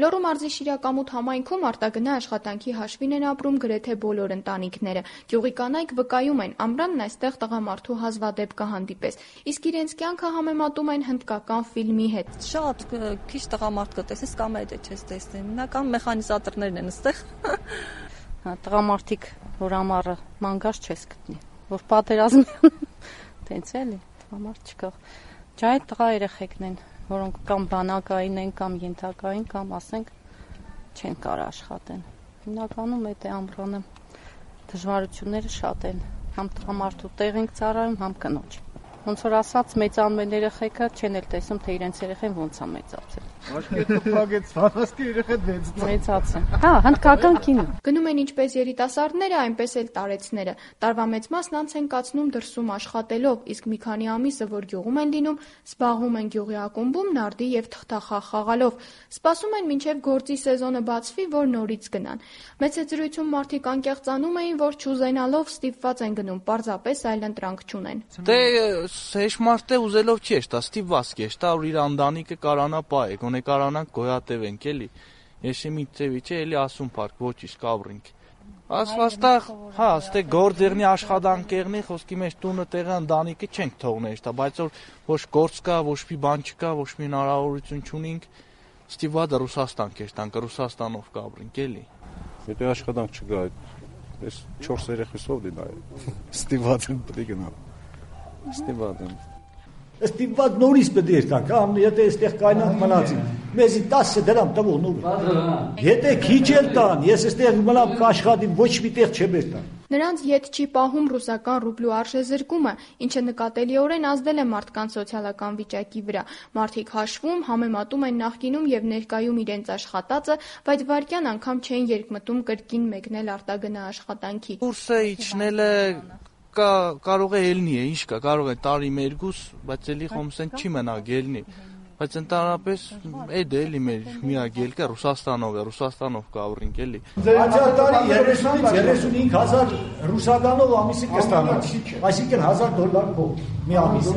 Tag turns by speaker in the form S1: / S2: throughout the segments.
S1: Լոռու մարզի Շիրակամուտ համայնքում արտագնա աշխատանքի հաշվին են ապրում գրեթե բոլոր ընտանիքները։ Գյուղի կանայք վկայում են, ամռանն այստեղ տղամարդու հազվադեպ կհանդիպես, իսկ իրենց կյանքը համեմատում են հնդկական ֆիլմի հետ։
S2: Շատ քիչ տղամարդ կտեսնես կամ այդ չես տեսնի։ Հիմնական մեխանիզատորներն են այստեղ։
S3: Տղամարդիկ, որ ամառը մանգաշ չես գտնի, որ պատերազմի տենց էլի, տղամարդ չկա։ Ջայ տղա երեխեքն են, որոնք կամ բանակային են, կամ ենթակային, կամ ասենք չեն կարող աշխատեն։ Հիմնականում այդ է ամռանը դժվարությունները շատ են, համ տղամարդու տեղ ենք ծառայում, համ կնոջ։ Ոնց որ ասած, մեծանում են երեխեքը, չեն էլ տեսնում, թե իրենց երեխեն ոնց է մեծացել։
S4: Աշկետը փակեց, վանասկի երեխեն
S3: մեծացել։ Հա, հնդկական կինո։
S1: Գնում են ինչպես երիտասարդները, այնպես էլ տարեցները։ Տարվա մեծ մասն անց են կացնում դրսում աշխատելով, իսկ մի քանի ամիսը, որ գյուղում են լինում, զբաղվում են գյուղի ակումբում նարդի եւ թղթախաղ խաղալով։ Սպասում են մինչեւ գործի սեզոնը բացվի, որ նորից գնան։ Մեծեձրույթում մարդիկ անկեղծանում էին, որ չուզենալով ստիպված են գնում, պարզապես այլընտրանք չունեն։
S5: Հեշմարտ է ուզելով չի էշտա, ստիպված էշտա, որ իր անդանիկը կարանա պայ, գոնե կարանանք գոյատևենք էլի։ Ես մի ծևի չէ, էլի ասում փառք, ոչ իսկ կավրինք։ Ասվաստեղ, հա, ստե գործերնի աշխատանքերնի, խոսքի մեջ տունը տեղը անդանիկը չենք թողնել էշտա, բայց որ ոչ գործ կա, ոչ մի բան չկա, ոչ մի հնարավորություն չունենք, ստիպված է Ռուսաստան կեշտանք, Ռուսաստանով կավրինք էլի։
S4: Եթե աշխատանք չկա, այս 4 երեխեսով դի նայ։ Ստիպված եմ պետք է գնալ։ Ստիպված եմ։
S6: Ստիպված նորից պետք է տանք, ամ եթե այստեղ կայնանք մնացին։ Մեզի 10 դրամ տվող նոր։ Եթե քիչ էլ տան, ես այստեղ մնամ կաշխատեմ, ոչ մի տեղ չեմ տան։
S1: Նրանց ետ չի պահում ռուսական ռուբլու արժեզրկումը, ինչը նկատելիորեն ազդել է մարդկանց սոցիալական վիճակի վրա։ Մարդիկ հաշվում, համեմատում են նախկինում եւ ներկայում իրենց աշխատածը, բայց վայրկյան անգամ չեն երկմտում կրկին մեկնել արտագնա աշխատանքի։
S5: Կուրսը իջնելը կարող է ելնի է, ինչ կա, կարող է տարի մերգուս, բայց էլի խոմսեն չի մնակ ելնի, բայց ընդհանրապես այդ է էլի մեր միակ ելքը Ռուսաստանով կավրինք էլի։
S6: Անցյալ տարի 30-ից 35,000 ռուսականով ամիսի կստանաց, այսինքն $1,000 փող մի ամիս։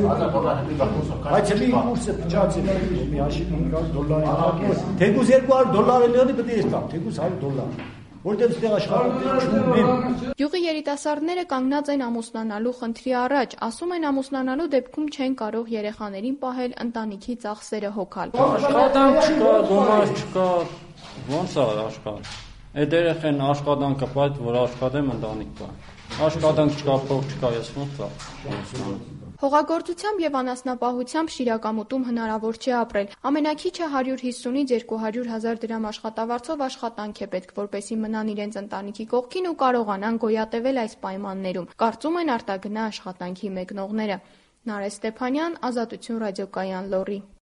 S6: Բայց էլի կուրսը փչացել է մի հաշիվ $500, թեկուզ $200 լինի պետք է տամ, թեկուզ $100։ Որտեղ ստեղ աշխատանք չունեն։
S1: Գյուղի երիտասարդները կանգնած են ամուսնանալու խնդրի առաջ, ասում են ամուսնանալու դեպքում չեն կարող երեխաներին պահել ընտանիքի ծախսերը հոգալ։
S7: Աշխատանք չկա, գումար չկա, ոնց է աշխատանք։ Այդ երեխեն աշխատանքը պայթ, որ աշխատեմ ընտանիք կա։ Աշխատանք չկա, փող չկա, ես ոնց է։
S1: Հողագործությամբ եւ անասնապահությամբ Շիրակամուտում հնարավոր չէ ապրել։ Ամենաքիչը 150-ից 200,000 դրամ աշխատավարձով աշխատանք է պետք, որպեսզի մնան իրենց ընտանիքի կողքին ու կարողանան գոյատևել այս պայմաններում, կարծում են արտագնա աշխատանքի մեկնողները։ Նարէ Ստեփանյան, Ազատություն ռադիոկայան, Լոռի։